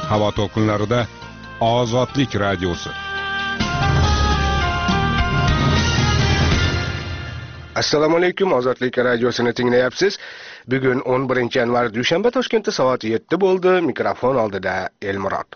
Havo to'lqinlarida Ozodlik radiosi. Assalomu alaykum, Ozodlik radiosini tinglayapsiz. Bugun 11-yanvar dushanba, Toshkentda soat 7 bo'ldi. Mikrofon oldida Elmurod.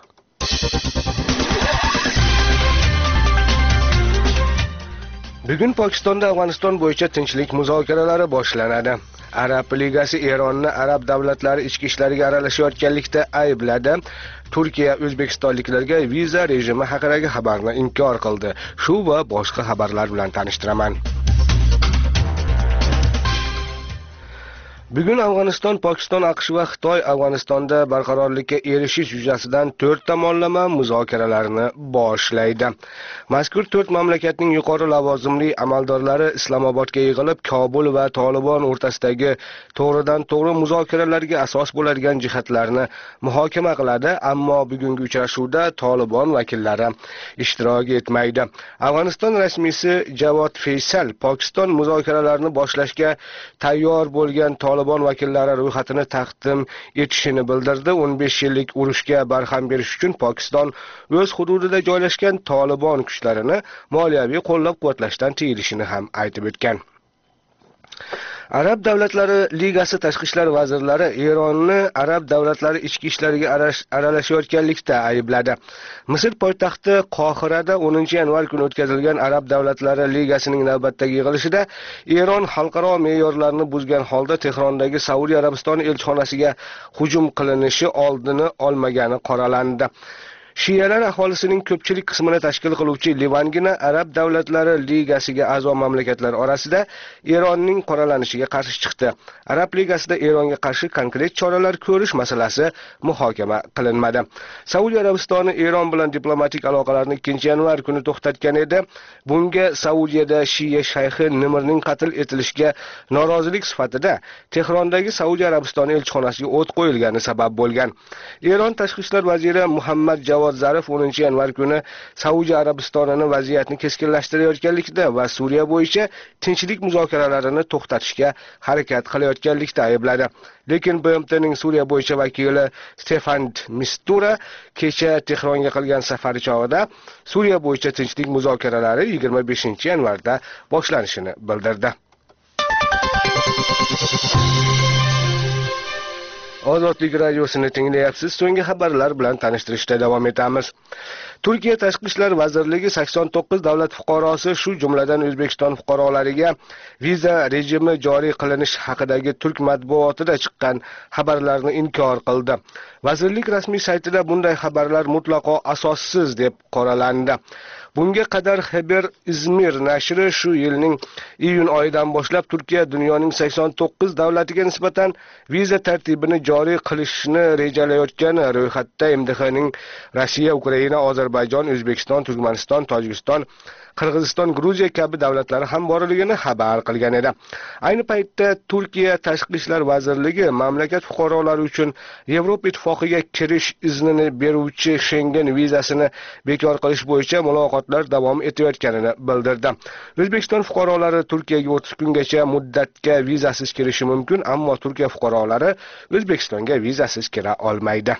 Bugun Pokistonda Afg'oniston bo'yicha tinchlik muzokaralari boshlanadi. Arab Ligasi Eronni arab davlatlari ichki ishlariga aralashayotganlikda aybladi. Turkiya o'zbekistonliklarga viza rejimi haqidagi xabarni inkor qildi. Shu va boshqa xabarlar bilan tanishtiraman. Bugun Afg'oniston, Pokiston, AQSh va Xitoy Afg'onistonda barqarorlikka erishish yuzasidan 4 tomonlama muzokaralarni boshlaydi. Mazkur 4 mamlakatning yuqori lavozimli amaldorlari Islomobodga yig'ilib, Kobul va Tolibon o'rtasidagi to'g'ridan-to'g'ri muzokaralarga asos bo'ladigan jihatlarni muhokama qiladi, ammo bugungi uchrashuvda Tolibon vakillari ishtirok etmaydi. Afg'oniston rasmiysi Javod Faysal Pokiston muzokaralarni boshlashga tayyor bo'lgan Tolibon vakillari ro'yxatini taqdim etishini bildirdi. 15 yillik urushga barham berish uchun Pokiston o'z hududida joylashgan Tolibon kuchlarini moliyaviy qo'llab-quvvatlashdan tiyilishini ham aytib o'tgan. Arab davlatlari ligasi tashqi ishlar vazirlari Eronni arab davlatlari ichki ishlariga aralashayotganlikda aybladi. Misr poytaxti Qohirada 10-yanvar kuni o'tkazilgan Arab davlatlari ligasining navbatdagi yig'ilishida Eron xalqaro me'yorlarni buzgan holda Tehrondagi Saudiya Arabistoni elchixonasiga hujum qilinishi oldini olmagani qoralandi. Shiyalar aholisining ko'pchilik qismini tashkil qiluvchi Livangina Arab davlatlari ligasiga a'zo mamlakatlar orasida Eronning qoralanishiga qarshi chiqdi. Arab ligasida Eronga qarshi konkret choralar ko'rish masalasi muhokama qilinmadi. Saudiya Arabistoni Eron bilan diplomatik aloqalarni 2-yanvar kuni to'xtatgan edi. Bunga Saudiyada Shiya shayxi Nimirning qatl etilishiga norozilik sifatida Tehrondagi Saudiya Arabistoni elchixonasiga o't qo'yilgani sabab bo'lgan. Eron tashqi ishlar vaziri Muhammad Javod Zarif 10-yanvar kuni Saudiya Arabistonini vaziyatni keskinlashtirayotganlikda va Suriya bo'yicha tinchlik muzokaralarini to'xtatishga harakat qilayotganlikda aybladi. Lekin BMTning Suriya bo'yicha vakili Stefan Mistura kecha Tehronga qilgan safari chog'ida Suriya bo'yicha tinchlik muzokaralari 25-yanvarda boshlanishini bildirdi. Ozodlik radiosini tinglayapsiz. So'nggi xabarlar bilan tanishtirishda davom etamiz. Turkiya Tashqi ishlar vazirligi 89 davlat fuqarosi, shu jumladan O'zbekiston fuqarolariga viza rejimi joriy qilinish haqidagi turk matbuotida chiqqan xabarlarni inkor qildi. Vazirlik rasmiy saytida bunday xabarlar mutlaqo asossiz deb qoralandi. Bunga qadar Haber Izmir nashri shu yilning iyun oyidan boshlab Turkiya dunyoning 89 davlatiga nisbatan viza tartibini joriy qilishni rejalayotgan ro'yxatda MDHning Rossiya, Ukraina, Ozarbayjon, O'zbekiston, Turkmaniston, Tojikiston, Qirg'iziston, Gruziya kabi davlatlari ham borligini xabar qilgan edi. Ayni paytda Turkiya Tashqi ishlar vazirligi mamlakat fuqarolari uchun Yevropa ittifoqiga kirish iznini beruvchi Schengen vizasini bekor qilish bo'yicha muloqotlar davom etayotganini bildirdi. O'zbekiston fuqarolari Turkiyaga 30 kungacha muddatga vizasiz kirishi mumkin, ammo Turkiya fuqarolari O'zbekistonga vizasiz kira olmaydi.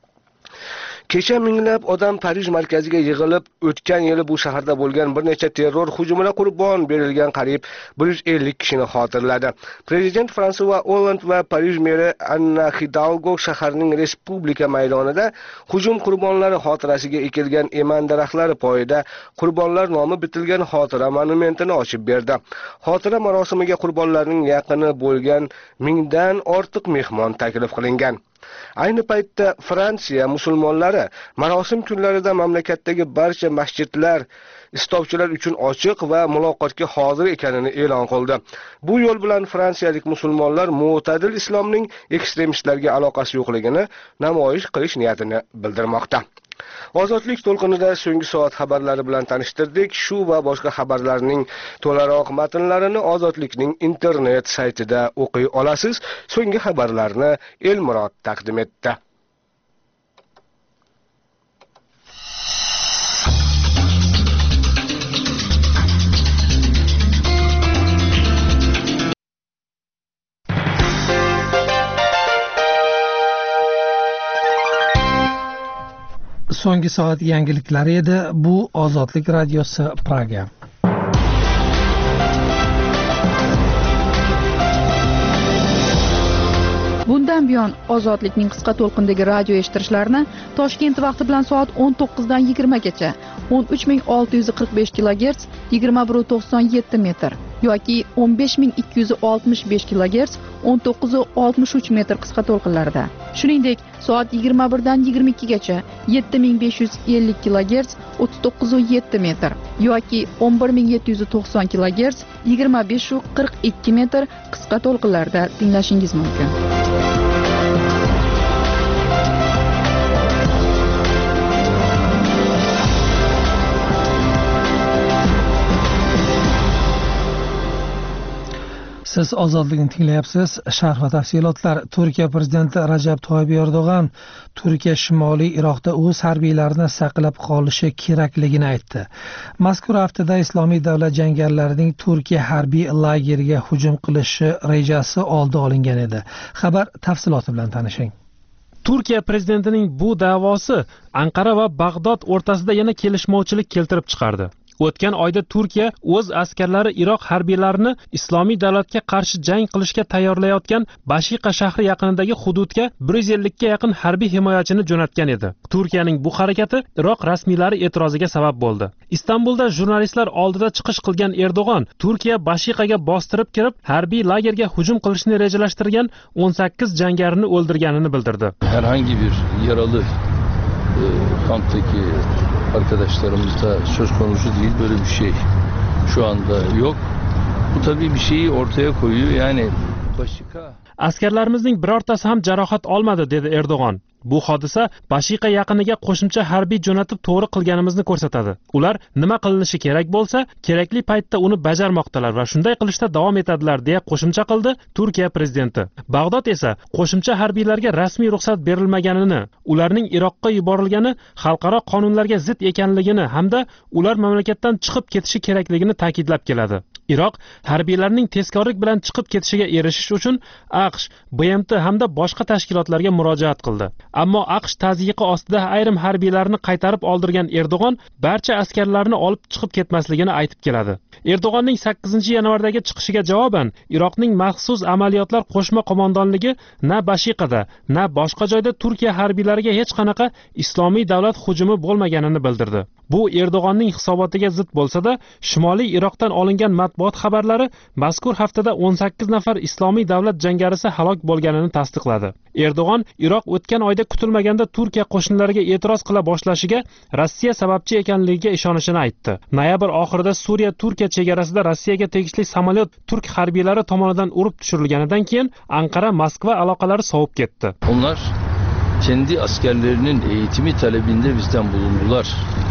Kecha minglab odam Parij markaziga yig'ilib, o'tgan yili bu shaharda bo'lgan bir necha terror hujumida qurbon berilgan qariyb 150 kishini xotirladi. Prezident Fransua Hollande va Parij meri Anna Hidalgo shaharning Respublika maydonida hujum qurbonlari xotirasiga ekilgan eman daraxtlari poyida qurbonlar nomi bitilgan xotira monumentini ochib berdi. Xotira marosimiga qurbonlarning yaqini bo'lgan 1000 dan ortiq mehmon taklif qilingan. Ayni paytda Fransiya musulmonlari marosim kunlarida mamlakatdagi barcha masjidlar istofchilar uchun ochiq va muloqotga hozir ekanini e'lon qildi. Bu yo'l bilan fransiyalik musulmonlar mo'tadil islomning ekstremistlarga aloqasi yo'qligini namoyish qilish niyatini bildirmoqda. Ozodlik to'lqinida so'nggi soat xabarlari bilan tanishtirdik. Shu va boshqa xabarlarning to'laroq matnlarini Ozodlikning internet saytida o'qiy olasiz. So'nggi xabarlarni Elmurod taqdim etdi. so'nggi soat yangiliklari edi. Bu Ozodlik radiosi Praga. Bundan buyon Ozodlikning qisqa to'lqindagi radio eshittirishlarini Toshkent vaqti bilan soat 19 dan 20 gacha 13645 kHz 2197 metr yoki 15265 kHz 1963 metr qisqa to'lqinlarda. Shuningdek, soat 21 dan 22 gacha 7550 kHz 3907 metr yoki 11790 kHz 2542 metr qisqa to'lqinlarda tinglashingiz mumkin. Siz Ozodlikni tinglayapsiz. Sharh va tafsilotlar. Turkiya prezidenti Rajab Toyyib Erdo'g'an Turkiya Shimoliy Iroqda o'z harbiylarini saqlab qolishi kerakligini aytdi. Mazkur haftada Islomiy davlat jangarilarining Turkiya harbiy lageriga hujum qilishi rejasi oldi olingan edi. Xabar tafsiloti bilan tanishing. Turkiya prezidentining bu da'vosi Anqara va Bag'dod o'rtasida yana kelishmovchilik keltirib chiqardi. O'tgan oyda Turkiya o'z askarlari Iroq harbiylarini Islomiy davlatga qarshi jang qilishga tayyorlayotgan Bashiqa shahri yaqinidagi hududga 150 ga yaqin harbiy himoyachini jo'natgan edi. Turkiyaning bu harakati Iroq rasmiylari e'tiroziga sabab bo'ldi. Istanbulda jurnalistlar oldida chiqish qilgan Erdo'g'an, Turkiya Bashiqaga bostirib kirib, harbiy lagerga hujum qilishni rejalashtirgan 18 jangarini o'ldirganini bildirdi. Herhangi bir yaralı kamptaki arkadaşlarımızda söz konusu değil, böyle bir şey şu anda yok. Bu tabii bir şeyi ortaya koyuyor. Yani Bashiqa askarlarimizning birortasi ham jarohat olmadi, dedi Erdo'g'an. Bu hodisa Bashiqa yaqiniga qo'shimcha harbiy jo'natib to'g'ri qilganimizni ko'rsatadi. Ular nima qilinishi kerak bo'lsa, kerakli paytda uni bajarmoqdalar va shunday qilishda davom etadilar, deya qo'shimcha qildi Turkiya prezidenti. Bag'dod esa qo'shimcha harbiylarga rasmiy ruxsat berilmaganini, ularning Iroqqa yuborilgani xalqaro qonunlarga zid ekanligini hamda ular mamlakatdan chiqib ketishi kerakligini ta'kidlab keladi. Iroq harbiylarining tezkorlik bilan chiqib ketishiga erishish uchun AQSh, BMT hamda boshqa tashkilotlarga murojaat qildi. Ammo AQSh tazyiqi ostida ayrim harbiylarni qaytarib oldirgan Erdo'g'an barcha askarlarni olib chiqib ketmasligini aytib keladi. Erdo'g'anning 8-yanvardagi chiqishiga javoban Iroqning maxsus amaliyotlar qo'shma qo'mondonligi na Bashiqada, na boshqa joyda Turkiya harbiylariga hech qanaqa islomiy davlat hujumi bo'lmaganini bildirdi. Bu Erdo'g'anning hisobotiga zid bo'lsa-da, Shimoliy Iroqdan olingan matbuot xabarlari mazkur haftada 18 nafar islomiy davlat jangarisi halok bo'lganini tasdiqladi. Erdo'g'an Iroq o'tgan oyda kutilmaganda Turkiya qo'shinlariga e'tiroz qila boshlashiga Rossiya sababchi ekanligiga ishonishini aytdi. Noyabr oxirida Suriya-Turkiya chegarasida Rossiyaga tegishli samolyot turk harbiylari tomonidan urib tushirilganidan keyin Anqara-Moskva aloqalari sovib ketdi. Onlar kendi askerlerinin eğitimi talebinde bizden bulundular.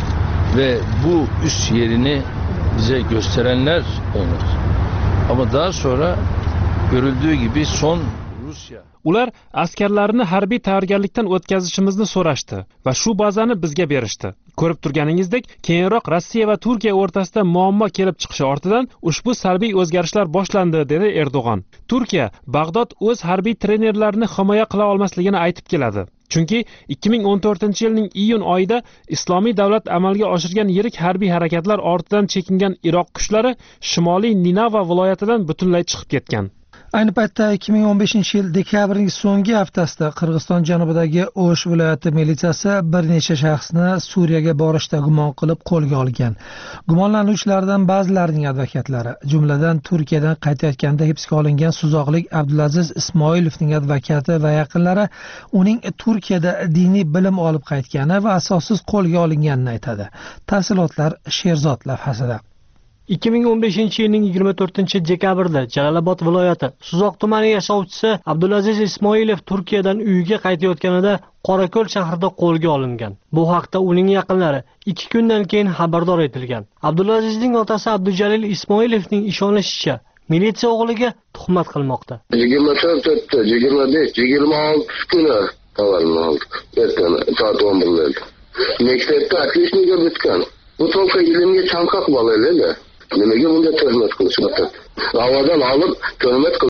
Ve bu üst yerini bize gösterenler onlar. Ama daha sonra görüldüğü gibi son Rusya. Ular askarlarini harbiy tayyorgarlikdan o'tkazishimizni so'rashdi va shu bazani bizga berishdi. Ko'rib turganingizdek, keyinroq Rossiya va Turkiya o'rtasida muammo kelib chiqishi ortidan ushbu salbiy o'zgarishlar boshlandi, dedi Erdo'g'an. Turkiya Bag'dod o'z harbiy trenerlarini himoya qila olmasligini aytib keladi. Chunki 2014-yilning iyun oyida Islomiy davlat amalga oshirgan yirik harbiy harakatlar ortidan chekingan Iroq kuchlari Shimoliy Ninava viloyatidan butunlay chiqib ketgan. Ayni paytda 2015-yil dekabrning so'nggi haftasida Qirg'iziston janubidagi O'sh viloyati militsiyasi bir necha shaxsni Suriyaga borishda gumon qilib qo'lga olgan. Gumonlanuvchilardan ba'zilarining advokatlari, jumladan Turkiyadan qaytayotganda hibsga olingan suzoqlik Abdulaziz Ismoilovning advokati va yaqinlari uning Turkiyada diniy bilim olib qaytgani va asossiz qo'lga olinganini aytadi. Tafsilotlar Sherzod lavhasida. 2015-yilning 24-dekabrda Jalolobod viloyati Suzoq tumani yashovchisi Abdulaziz Ismoilov Turkiyadan uyiga qaytayotganida Qorako'l shahrida qo'lga olingan. Bu haqda uning yaqinlari 2 kundan keyin xabardor etilgan. Abdulazizning otasi Abdujalil Ismoilovning ishonishicha, militsiya o'g'liga tuhmat qilmoqda. 24-25-26 kuni tavallud oldik. Ertan soat 11'larda. Mektepte ateşniga bitgan. Bu tolqa ilimga chanqoq bola edi. Nimaga bunda tuhmat qilishmoqda? Havodan olib tuhmat